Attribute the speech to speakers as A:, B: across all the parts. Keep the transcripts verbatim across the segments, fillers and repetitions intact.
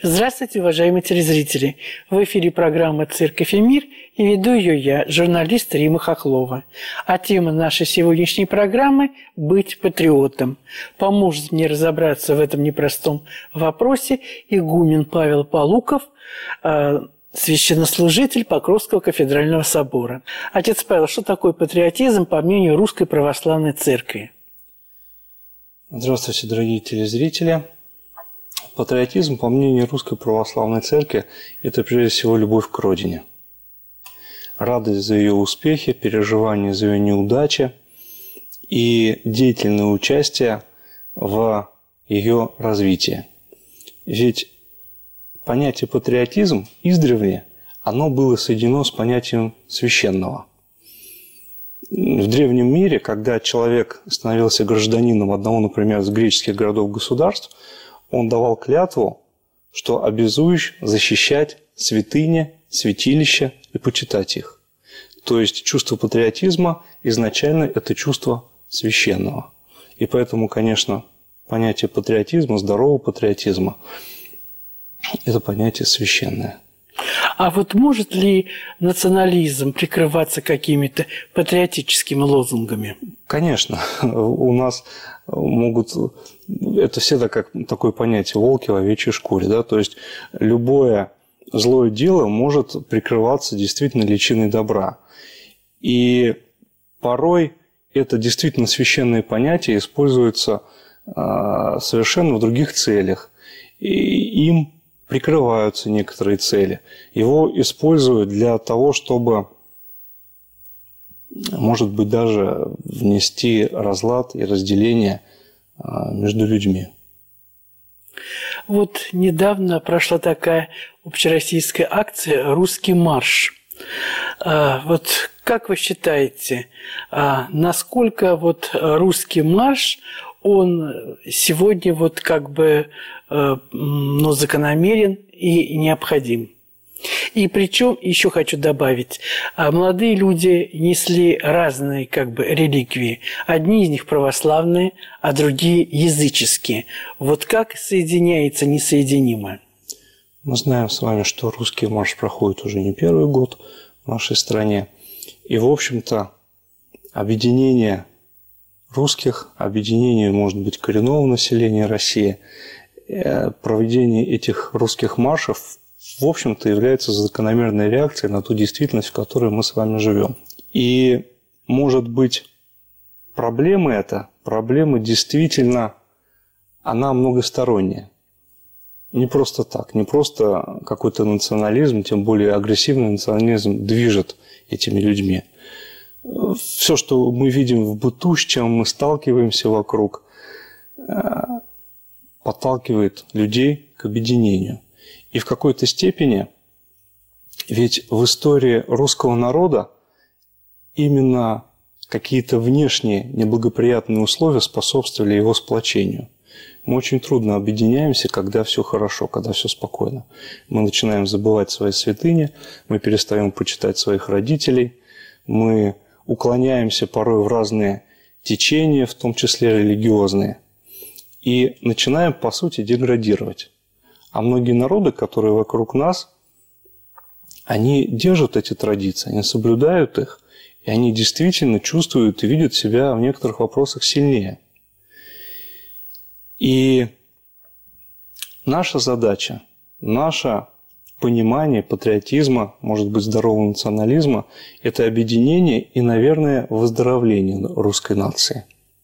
A: Здравствуйте, уважаемые телезрители! В эфире программа «Церковь и мир» и веду ее я, журналист Рима Хохлова. А тема нашей сегодняшней программы – «Быть патриотом». Поможет мне разобраться в этом непростом вопросе игумен Павел Полуков, священнослужитель Покровского кафедрального собора. Отец Павел, что такое патриотизм по мнению Русской Православной Церкви?
B: Здравствуйте, дорогие телезрители! Патриотизм, по мнению Русской Православной Церкви, это прежде всего любовь к Родине. Радость за ее успехи, переживание за ее неудачи и деятельное участие в ее развитии. Ведь понятие патриотизм издревле, оно было соединено с понятием священного. В древнем мире, когда человек становился гражданином одного, например, из греческих городов-государств, он давал клятву, что обязуешь защищать святыни, святилища и почитать их. То есть чувство патриотизма изначально это чувство священного. И поэтому, конечно, понятие патриотизма, здорового патриотизма – это понятие священное.
A: А вот может ли национализм прикрываться какими-то патриотическими лозунгами?
B: Конечно. У нас могут... Это всегда как такое понятие «волки в овечьей шкуре». Да? То есть любое злое дело может прикрываться действительно личиной добра. И порой это действительно священное понятие используется совершенно в других целях. И им прикрываются некоторые цели. Его используют для того, чтобы, может быть, даже внести разлад и разделение между людьми.
A: Вот недавно прошла такая общероссийская акция «Русский марш». Вот как вы считаете, насколько вот русский марш, он сегодня вот как бы ну, закономерен и необходим? И причем, еще хочу добавить, молодые люди несли разные как бы реликвии. Одни из них православные, а другие языческие. Вот как соединяется несоединимое?
B: Мы знаем с вами, что русский марш проходит уже не первый год в нашей стране. И, в общем-то, объединение русских, объединение, может быть, коренного населения России, проведение этих русских маршев, в общем-то, является закономерной реакцией на ту действительность, в которой мы с вами живем. И, может быть, проблема эта, проблема действительно, она многосторонняя. Не просто так, не просто какой-то национализм, тем более агрессивный национализм движет этими людьми. Все, что мы видим в быту, с чем мы сталкиваемся вокруг, подталкивает людей к объединению. И в какой-то степени, ведь в истории русского народа именно какие-то внешние неблагоприятные условия способствовали его сплочению. Мы очень трудно объединяемся, когда все хорошо, когда все спокойно. Мы начинаем забывать свои святыни, мы перестаем почитать своих родителей, мы уклоняемся порой в разные течения, в том числе религиозные, и начинаем, по сути, деградировать. А многие народы, которые вокруг нас, они держат эти традиции, они соблюдают их, и они действительно чувствуют и видят себя в некоторых вопросах сильнее. И наша задача, наше понимание патриотизма, может быть, здорового национализма – это объединение и, наверное, выздоровление русской нации.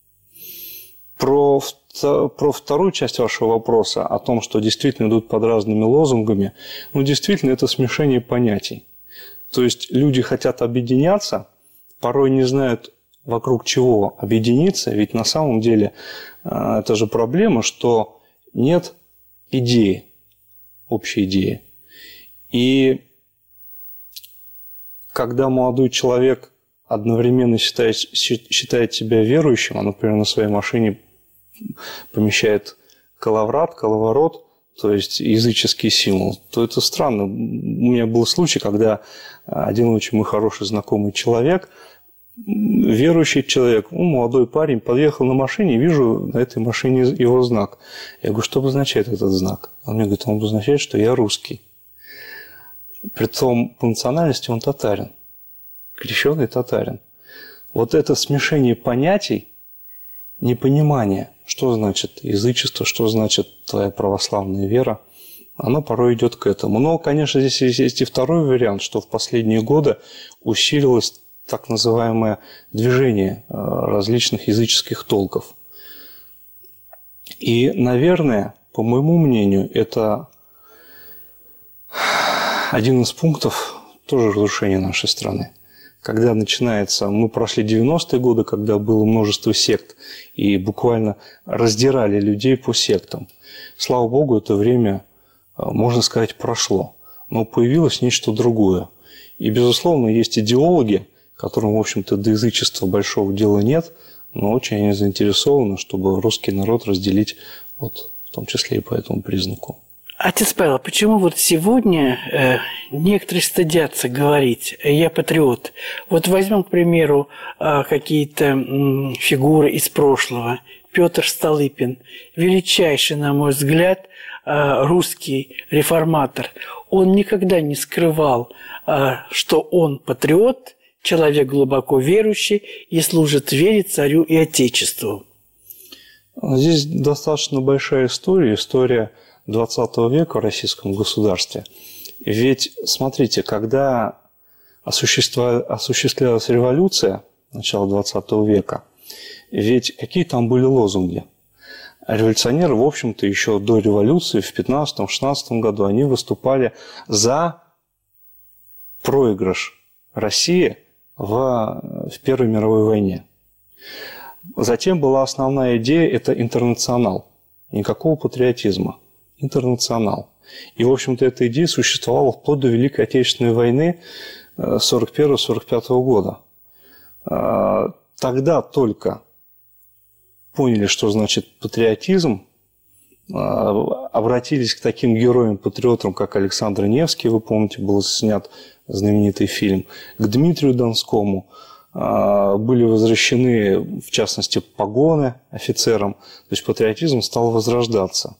B: Про, про вторую часть вашего вопроса, о том, что действительно идут под разными лозунгами, ну, действительно, это смешение понятий. То есть люди хотят объединяться, порой не знают, вокруг чего объединиться, ведь на самом деле это же проблема, что нет идеи, общей идеи. И когда молодой человек одновременно считает, считает себя верующим, а, например, на своей машине помещает коловрат, коловорот, то есть языческий символ, то это странно. У меня был случай, когда один очень мой хороший знакомый человек верующий человек, ну, молодой парень, подъехал на машине, вижу на этой машине его знак. Я говорю, что обозначает этот знак? Он мне говорит, он обозначает, что я русский. Притом по национальности он татарин, крещеный татарин. Вот это смешение понятий, непонимание, что значит язычество, что значит твоя православная вера, оно порой идет к этому. Но, конечно, здесь есть и второй вариант, что в последние годы усилилось так называемое движение различных языческих толков. И, наверное, по моему мнению, это один из пунктов тоже разрушения нашей страны. Когда начинается, мы прошли девяностые годы, когда было множество сект, и буквально раздирали людей по сектам. Слава Богу, это время, можно сказать, прошло. Но появилось нечто другое. И, безусловно, есть идеологи, которым, в общем-то, до язычества большого дела нет, но очень они заинтересованы, чтобы русский народ разделить, вот, в том числе и по этому признаку.
A: Отец Павел, почему вот сегодня э, некоторые стыдятся говорить «я патриот»? Вот возьмем, к примеру, э, какие-то э, фигуры из прошлого. Петр Столыпин, величайший, на мой взгляд, э, русский реформатор. Он никогда не скрывал, э, что он патриот, человек глубоко верующий и служит вере, царю и отечеству.
B: Здесь достаточно большая история, история двадцатого века в российском государстве. Ведь, смотрите, когда осуществлялась революция начала двадцатого века, ведь какие там были лозунги? Революционеры, в общем-то, еще до революции в пятнадцатом-шестнадцатом году они выступали за проигрыш России в, в Первой мировой войне. Затем была основная идея – это интернационал. Никакого патриотизма. Интернационал. И, в общем-то, эта идея существовала вплоть до Великой Отечественной войны сорок первого — сорок пятого года. Тогда только поняли, что значит патриотизм, обратились к таким героям-патриотам, как Александр Невский, вы помните, был снят знаменитый фильм, к Дмитрию Донскому, были возвращены, в частности, погоны офицерам, то есть патриотизм стал возрождаться.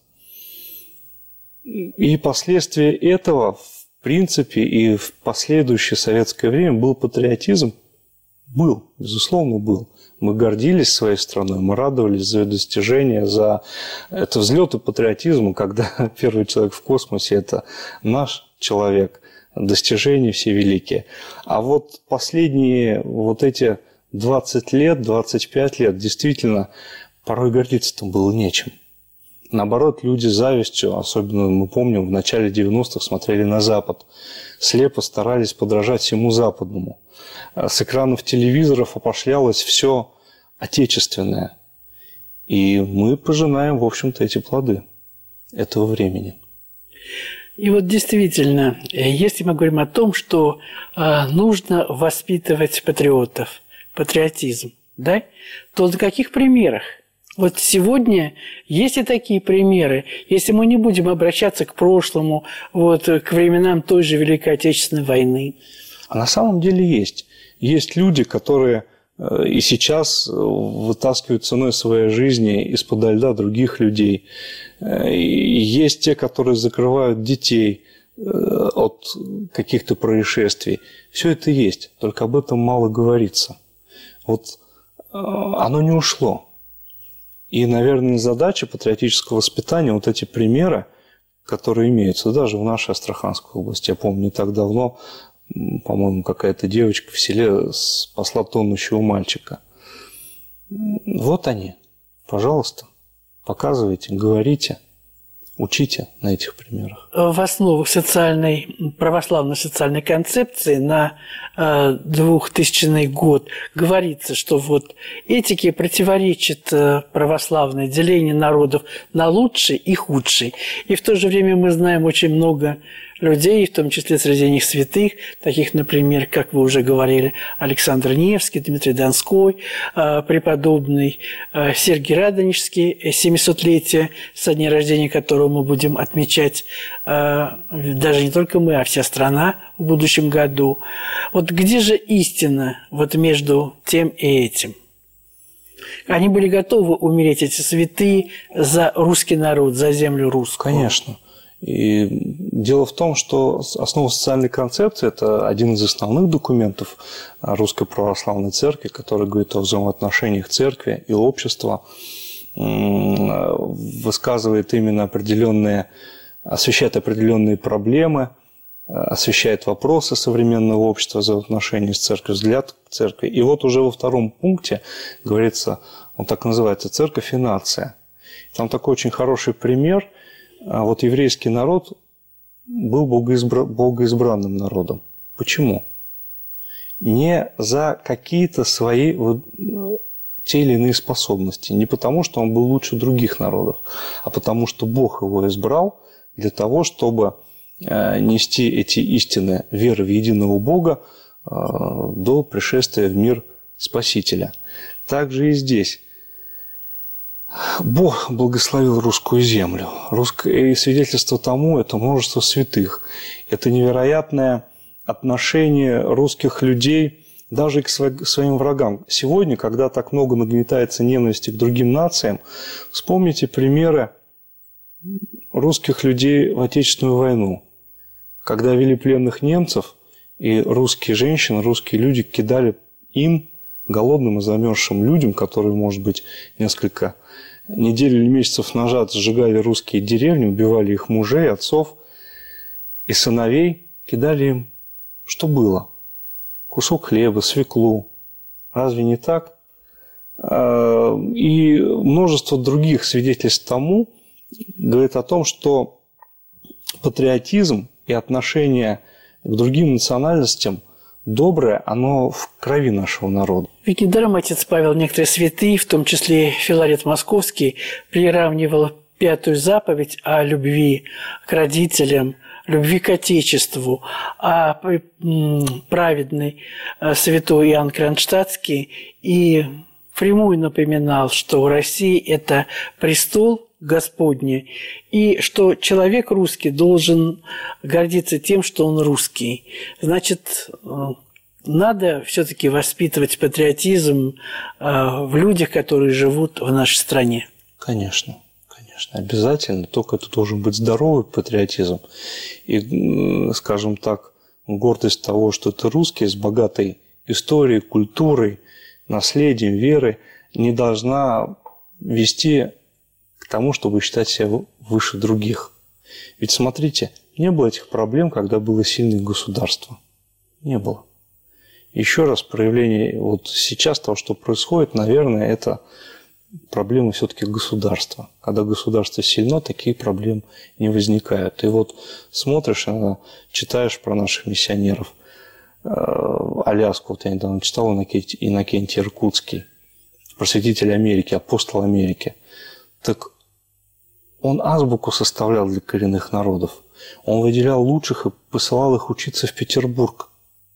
B: И последствия этого, в принципе, и в последующее советское время был патриотизм, был, безусловно, был. Мы гордились своей страной, мы радовались за ее достижения, за это взлеты патриотизма, когда первый человек в космосе – это наш человек, достижения все великие. А вот последние вот эти двадцать лет, двадцать пять лет, действительно, порой гордиться-то было нечем. Наоборот, люди с завистью, особенно мы помним, в начале девяностых смотрели на Запад, слепо старались подражать всему западному. С экранов телевизоров опошлялось все отечественное. И мы пожинаем, в общем-то, эти плоды этого времени.
A: И вот действительно, если мы говорим о том, что э, нужно воспитывать патриотов, патриотизм, да, то на каких примерах? Вот сегодня есть и такие примеры. Если мы не будем обращаться к прошлому, вот, к временам той же Великой Отечественной войны.
B: А на самом деле есть. Есть люди, которые и сейчас вытаскивают ценой своей жизни из-под льда других людей. И есть те, которые закрывают детей от каких-то происшествий. Все это есть, только об этом мало говорится. Вот оно не ушло. И, наверное, задача патриотического воспитания, вот эти примеры, которые имеются, даже в нашей Астраханской области. Я помню, не так давно, по-моему, какая-то девочка в селе спасла тонущего мальчика. Вот они. Пожалуйста, показывайте, говорите, учите на этих примерах.
A: В основах социальной, православной социальной концепции на двухтысячный год говорится, что вот этике противоречит православное деление народов на лучший и худший. И в то же время мы знаем очень много людей, в том числе среди них святых, таких, например, как вы уже говорили, Александр Невский, Дмитрий Донской, преподобный Сергий Радонежский, семисотлетие, со дня рождения которого мы будем отмечать даже не только мы, а вся страна в будущем году. Вот где же истина вот между тем и этим? Они были готовы умереть, эти святые, за русский народ, за землю русскую.
B: Конечно. И дело в том, что основа социальной концепции – это один из основных документов Русской Православной Церкви, который говорит о взаимоотношениях церкви и общества, высказывает именно определенные, освещает определенные проблемы, освещает вопросы современного общества, взаимоотношений с церковью, взгляд к церкви. И вот уже во втором пункте говорится, он так называется, «Церковь и нация». Там такой очень хороший пример. Вот еврейский народ был богоизбра... богоизбранным народом. Почему? Не за какие-то свои вот, те или иные способности. Не потому, что он был лучше других народов, а потому, что Бог его избрал для того, чтобы нести эти истины веры в единого Бога до пришествия в мир Спасителя. Также и здесь. Бог благословил русскую землю. И свидетельство тому – это множество святых. Это невероятное отношение русских людей даже к своим врагам. Сегодня, когда так много нагнетается ненависти к другим нациям, вспомните примеры русских людей в Отечественную войну. Когда вели пленных немцев, и русские женщины, русские люди кидали им, голодным и замерзшим людям, которые, может быть, несколько недель или месяцев назад сжигали русские деревни, убивали их мужей, отцов и сыновей, кидали им, что было? Кусок хлеба, свеклу. Разве не так? И множество других свидетельств тому говорит о том, что патриотизм и отношение к другим национальностям доброе, оно в крови нашего народа.
A: Ведь недаром отец Павел, некоторые святые, в том числе Филарет Московский, приравнивал пятую заповедь о любви к родителям, любви к Отечеству, а праведный святой Иоанн Кронштадтский и впрямую напоминал, что Россия – это престол Господний, и что человек русский должен гордиться тем, что он русский. Значит, надо все-таки воспитывать патриотизм в людях, которые живут в нашей стране.
B: Конечно, конечно, обязательно. Только это должен быть здоровый патриотизм. И, скажем так, гордость того, что ты русский, с богатой историей, культурой, наследием, верой, не должна вести к тому, чтобы считать себя выше других. Ведь смотрите, не было этих проблем, когда было сильное государство. Не было. Еще раз, проявление вот сейчас того, что происходит, наверное, это проблемы все-таки государства. Когда государство сильно, такие проблемы не возникают. И вот смотришь, читаешь про наших миссионеров, Аляску, вот я недавно читал, Иннокентий Иркутский, просветитель Америки, апостол Америки. Так он азбуку составлял для коренных народов. Он выделял лучших и посылал их учиться в Петербург.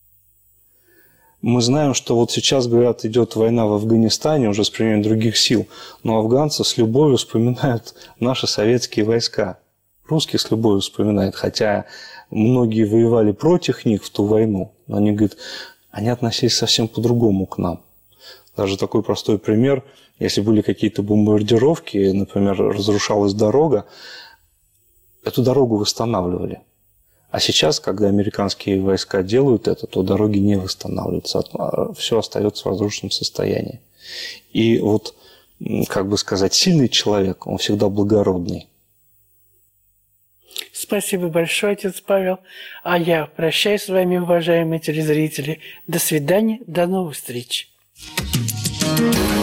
B: Мы знаем, что вот сейчас, говорят, идет война в Афганистане уже с применением других сил, но афганцы с любовью вспоминают наши советские войска. Русские с любовью вспоминают, хотя многие воевали против них в ту войну. Но они говорят, они относились совсем по-другому к нам. Даже такой простой пример. Если были какие-то бомбардировки, например, разрушалась дорога, эту дорогу восстанавливали. А сейчас, когда американские войска делают это, то дороги не восстанавливаются, все остается в разрушенном состоянии. И вот, как бы сказать, сильный человек, он всегда благородный.
A: Спасибо большое, отец Павел. А я прощаюсь с вами, уважаемые телезрители. До свидания, до новых встреч. Thank you.